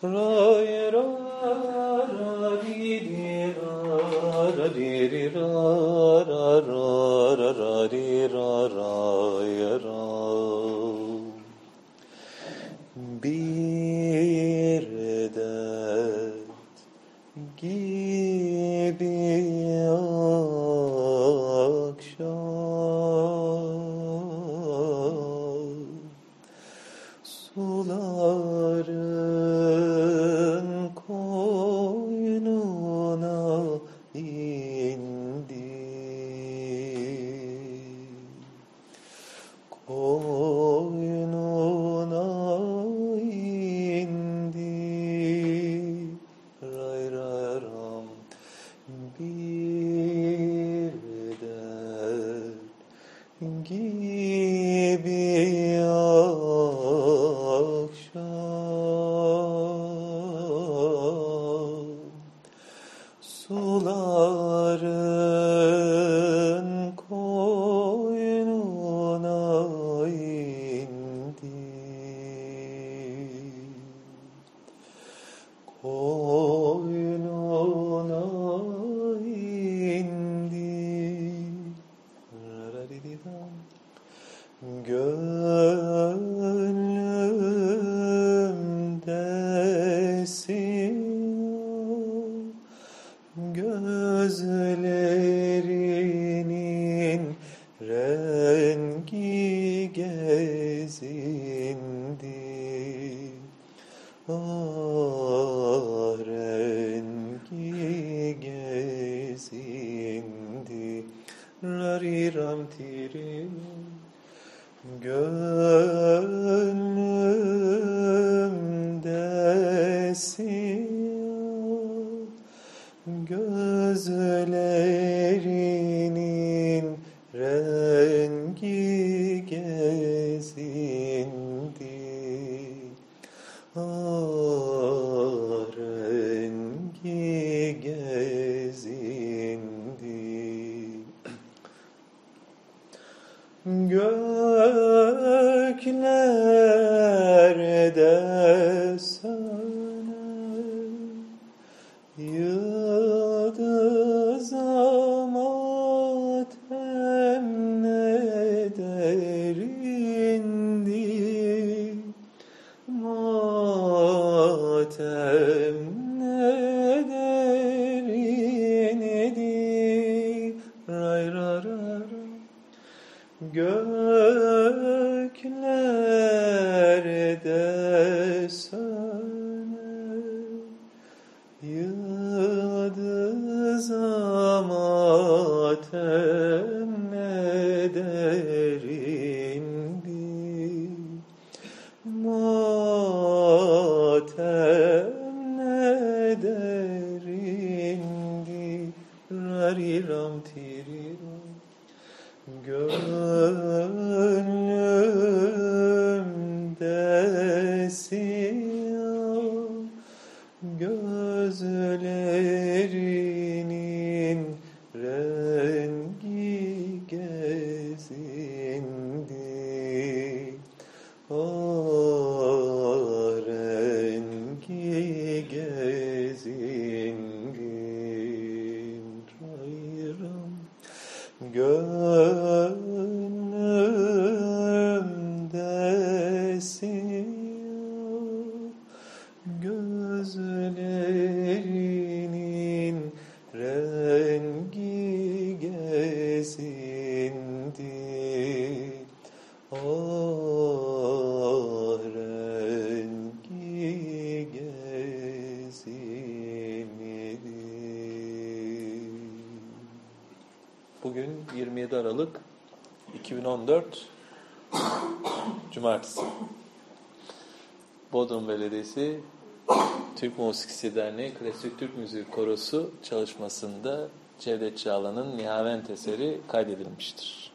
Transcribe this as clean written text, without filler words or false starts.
Ray ra ra di di ra di di ra ra di ra ya ra. Bir dert gibi akşam suların koynuna indi. Koynuna indi. Ray ray ram. Bir dert gibi akşam suların koynuna indi. Koynuna indi. Gönlümdesin, gözlerinin rengi gezindi. Ah, rengi gezindi. Rariram tirim. Gönlümdesin, gözlerinin rengi gezindi. Ah, rengi gezindi. Göklerde söner yıldızlar matem ne derindi. Matem ne derindi. Ray ra ra ra. Göklerde söner yıldızlar matem ne derindi. Matem ne derindi. Rariram tiriram. Gönlümdesin, gözlerinin rengi gezindi. Ah, rengi gezindi. Rayram. Gönlümdesin, gözlerinin rengi gezindi. Ah, rengi gezindi. Bugün 27 Aralık 2014 Cumartesi. Bodrum Belediyesi Türk Musikisi Derneği Klasik Türk Müziği Korosu çalışmasında Cevdet Çağla'nın Nihavent eseri kaydedilmiştir.